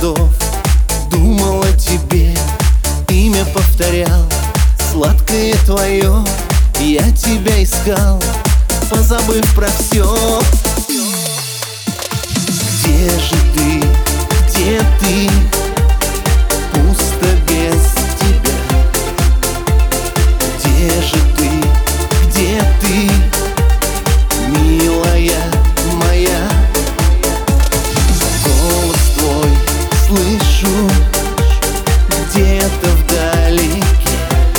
годов думал о тебе, имя повторял, сладкое твое. Я тебя искал, позабыв про все. Где же ты, где ты? Пусто без тебя. Где же ты, где ты, милая моя? Голос твой слышу где-то вдалеке,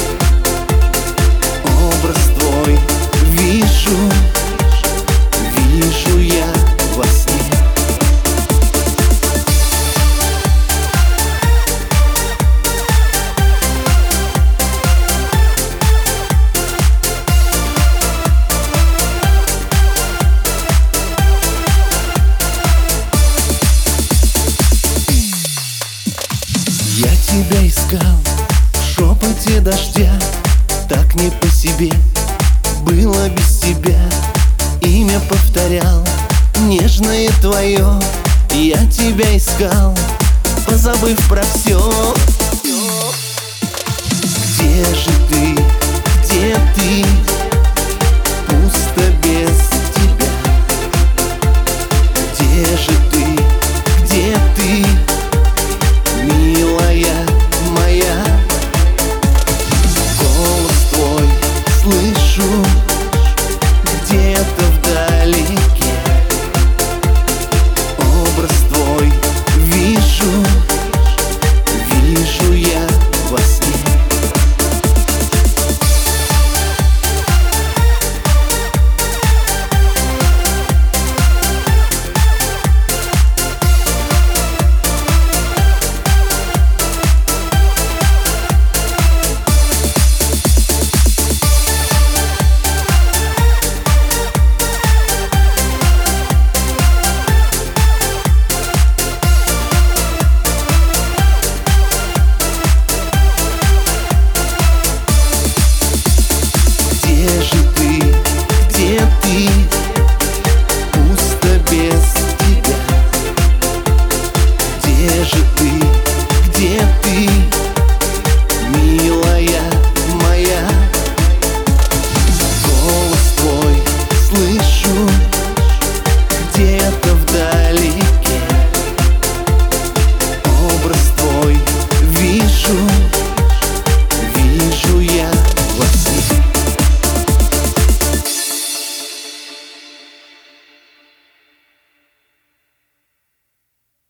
образ твой вижу, вижу я во сне. Я тебя искал в шепоте дождя, так не по себе было без тебя. Имя повторял, нежное твое. Я тебя искал, позабыв про все. Где же ты, где ты? Пусто без тебя. Где же ты, где ты, милая моя? Голос твой слышу где-то вдалеке, образ твой вижу, вижу я во сне. Где же ты, где ты? Пусто без тебя. Где же